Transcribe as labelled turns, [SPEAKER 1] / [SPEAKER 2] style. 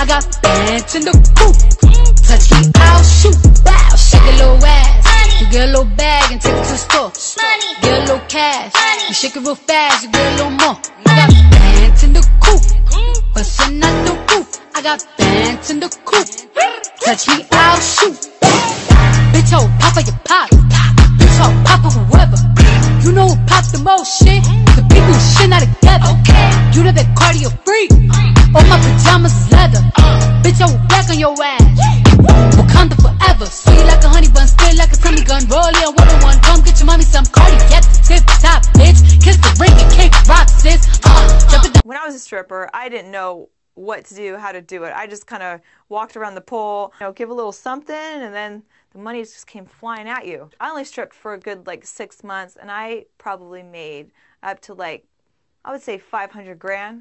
[SPEAKER 1] I got bands in the coop. Touch me, I'll shoot. Wow, shake a little ass. You get a little bag and take it to the store. Get a little cash. You shake it real fast, you get a little more. I got bands in the coop. Bustin' out the roof. I got bands in the coop. Touch me, I'll shoot. Bitch, I'll pop at your pop. Bitch, I'll pop at whoever. You know who pops the most shit? The people who shit not together. You know that cardio freak. All my pajamas is leather. Bitch, I will black on your ass. Wakanda forever. Sweet like a honey bun, spit like a Tommy gun. Roll in 101. Come get your mommy some cardiac. Tip top, bitch. Kiss the ring and kick rock, sis.
[SPEAKER 2] When I was a stripper, I didn't know what to do, how to do it. I just kind of walked around the pole, you know, give a little something, and then the money just came flying at you. I only stripped for a good 6 months, and I probably made up to I would say 500 grand.